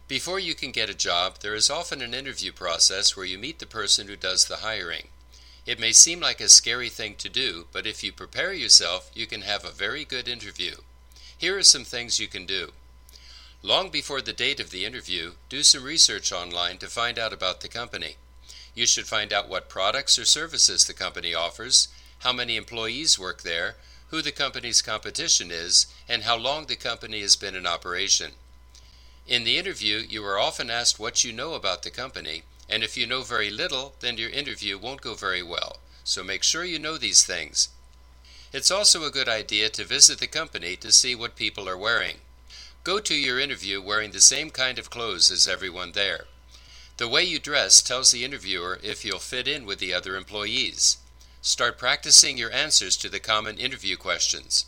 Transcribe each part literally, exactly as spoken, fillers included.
Before you can get a job, there is often an interview process where you meet the person who does the hiring. It may seem like a scary thing to do, but if you prepare yourself, you can have a very good interview. Here are some things you can do. Long before the date of the interview, do some research online to find out about the company. You should find out what products or services the company offers, how many employees work there, who the company's competition is, and how long the company has been in operation. In the interview, you are often asked what you know about the company, and if you know very little, then your interview won't go very well, so make sure you know these things. It's also a good idea to visit the company to see what people are wearing. Go to your interview wearing the same kind of clothes as everyone there. The way you dress tells the interviewer if you'll fit in with the other employees. Start practicing your answers to the common interview questions.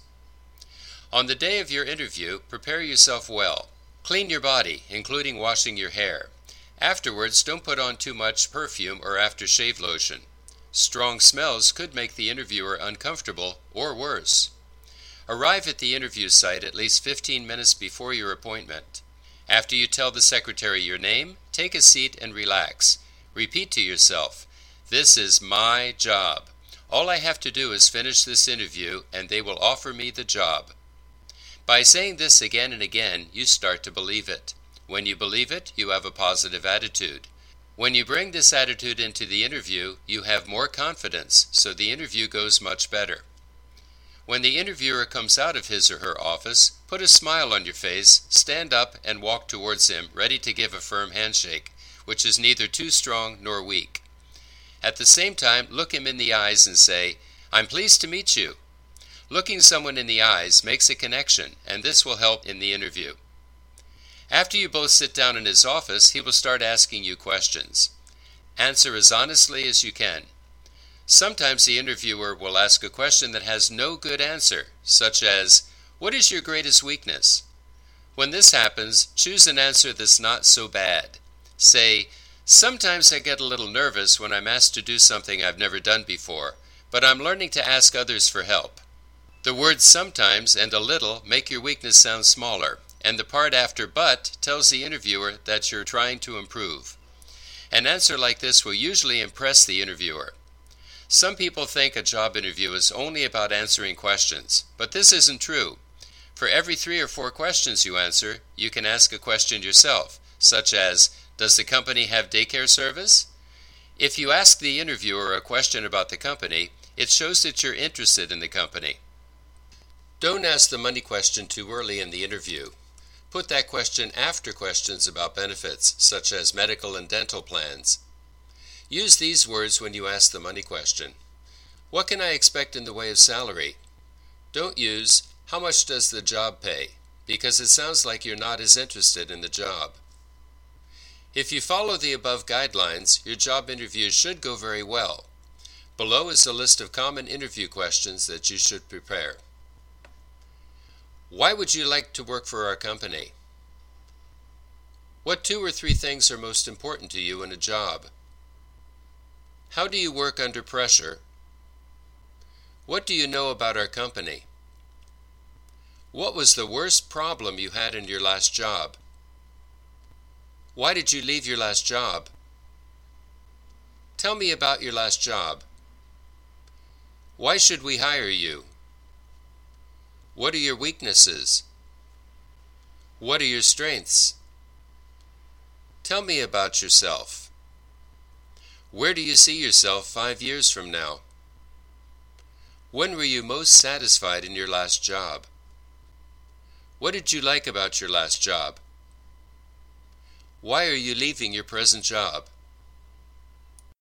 On the day of your interview, prepare yourself well. Clean your body, including washing your hair. Afterwards, don't put on too much perfume or aftershave lotion. Strong smells could make the interviewer uncomfortable or worse. Arrive at the interview site at least fifteen minutes before your appointment. After you tell the secretary your name, take a seat and relax. Repeat to yourself, "This is my job. All I have to do is finish this interview and they will offer me the job." By saying this again and again, you start to believe it. When you believe it, you have a positive attitude. When you bring this attitude into the interview, you have more confidence, so the interview goes much better. When the interviewer comes out of his or her office, put a smile on your face, stand up, and walk towards him, ready to give a firm handshake, which is neither too strong nor weak. At the same time, look him in the eyes and say, "I'm pleased to meet you." Looking someone in the eyes makes a connection, and this will help in the interview. After you both sit down in his office, he will start asking you questions. Answer as honestly as you can. Sometimes the interviewer will ask a question that has no good answer, such as, "What is your greatest weakness?" When this happens, choose an answer that's not so bad. Say, "Sometimes I get a little nervous when I'm asked to do something I've never done before, but I'm learning to ask others for help." The words "sometimes" and "a little" make your weakness sound smaller, and the part after "but" tells the interviewer that you're trying to improve. An answer like this will usually impress the interviewer. Some people think a job interview is only about answering questions, but this isn't true. For every three or four questions you answer, you can ask a question yourself, such as, "Does the company have daycare service?" If you ask the interviewer a question about the company, it shows that you're interested in the company. Don't ask the money question too early in the interview. Put that question after questions about benefits, such as medical and dental plans. Use these words when you ask the money question. "What can I expect in the way of salary?" Don't use, "How much does the job pay?" because it sounds like you're not as interested in the job. If you follow the above guidelines, your job interview should go very well. Below is a list of common interview questions that you should prepare. Why would you like to work for our company? What two or three things are most important to you in a job? How do you work under pressure? What do you know about our company? What was the worst problem you had in your last job? Why did you leave your last job? Tell me about your last job. Why should we hire you? What are your weaknesses? What are your strengths? Tell me about yourself. Where do you see yourself five years from now? When were you most satisfied in your last job? What did you like about your last job? Why are you leaving your present job?